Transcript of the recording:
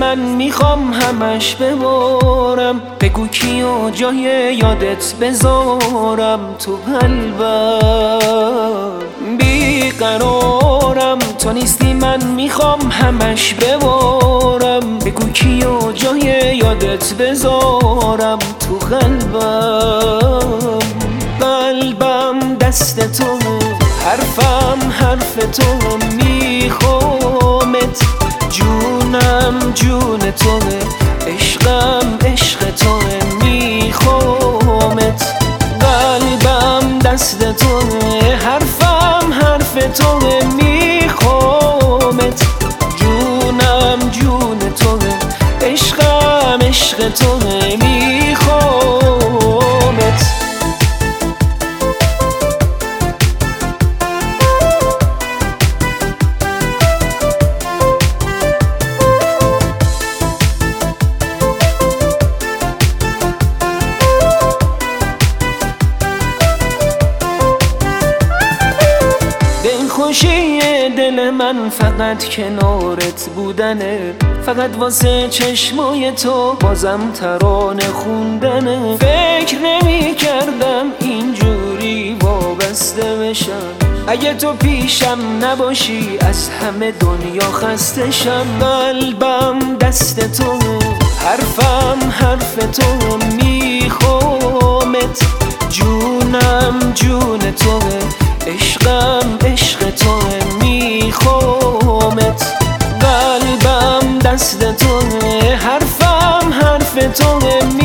من میخوام همش ببارم. بگو کیو جای یادت بذارم تو قلبم. بیقرارم تو نیستی من میخوام همش ببارم. بگو کیو جای یادت بذارم تو قلبم. قلبم دست تو، حرفم حرف تو، میخوامت. جونم جون تو، عشقم عشق تو، میخوامت. قلبم دست تو، حرفم حرف تو، میخوامت. جونم جون تو، عشقم عشق تو، میخوامت. خوشی دل من فقط کنارت بودنه، فقط واسه چشمای تو بازم ترانه خوندنه. فکر نمی کردم اینجوری وابسته بشم، اگه تو پیشم نباشی از همه دنیا خسته شم. قلبم دست تو، حرفم حرف تو، میخوامت. جونم جون تو، عشقم عشق تو، میخوامت. قلبم دست تو، حرفم حرف تو،